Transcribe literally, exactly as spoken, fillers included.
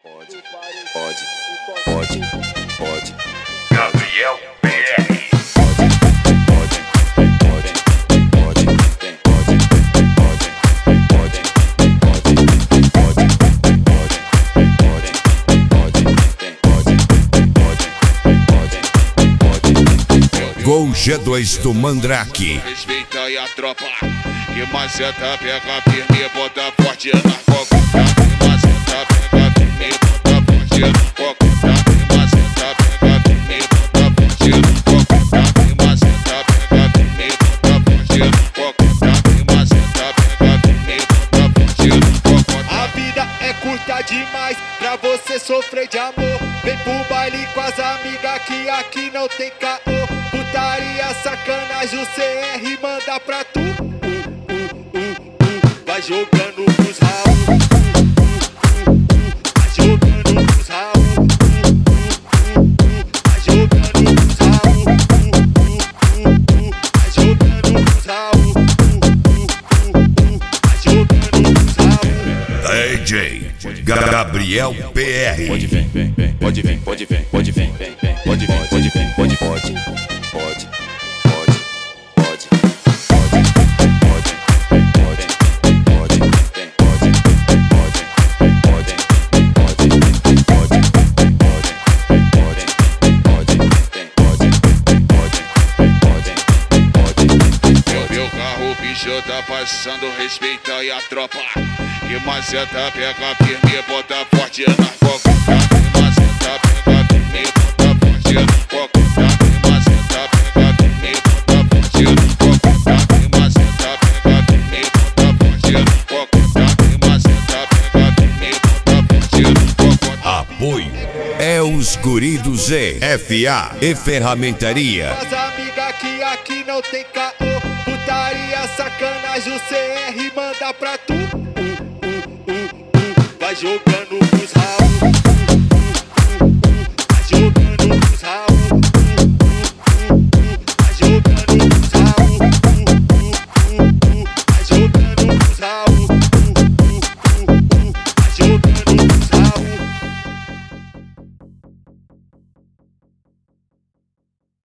Pode, pode, pode, pode. Gabriel P R. Pode, pode, pode, pode, vem, pode, pode, pode, pode, pode, pode, pode, pode, vem, pode, pode, pode, pode. Gol G dois do Mandrake. Respeita aí a tropa, que maceta pega firme, bota forte na coca. Que maceta pega firme, bota forte na coca. Que maceta pega firme, bota forte na coca. Que maceta pega firme, bota forte na coca. Que maceta pega firme, bota forte na coca. A vida é curta demais pra você sofrer de amor. Vem pro baile com as amigas que aqui não tem caô. Putaria, sacanagem, o C R manda pra tu. Vai jogando pros Raul, vai jogando pros Raul, vai jogando pros Raul, vai jogando pros Raul, vai jogando pros Raul. D J Gabriel P R. Pode vem, vem, vem, pode vem, pode vem, pode vem, vem, vem, pode vem, pode vem, pode, pode, pode, pode, pode, pode, pode, pode, vem, pode, pode, pode, pode, pode, pode, pode, vem, pode, pode, pode, pode. Meu carro, o bicho tá passando, respeita aí a tropa. Que maceta pega firme, bota forte na coca. Que maceta pega firme, bota forte na coca. Que maceta pega firme, bota forte na coca. Que maceta pega firme, bota forte na coca. Que maceta pega firme, bota forte na coca. Apoio é os Guri do Z, F A e Ferramentaria. As amigas que aqui não tem caô. Putaria, sacanagem, o C R manda pra tu. Vai jogando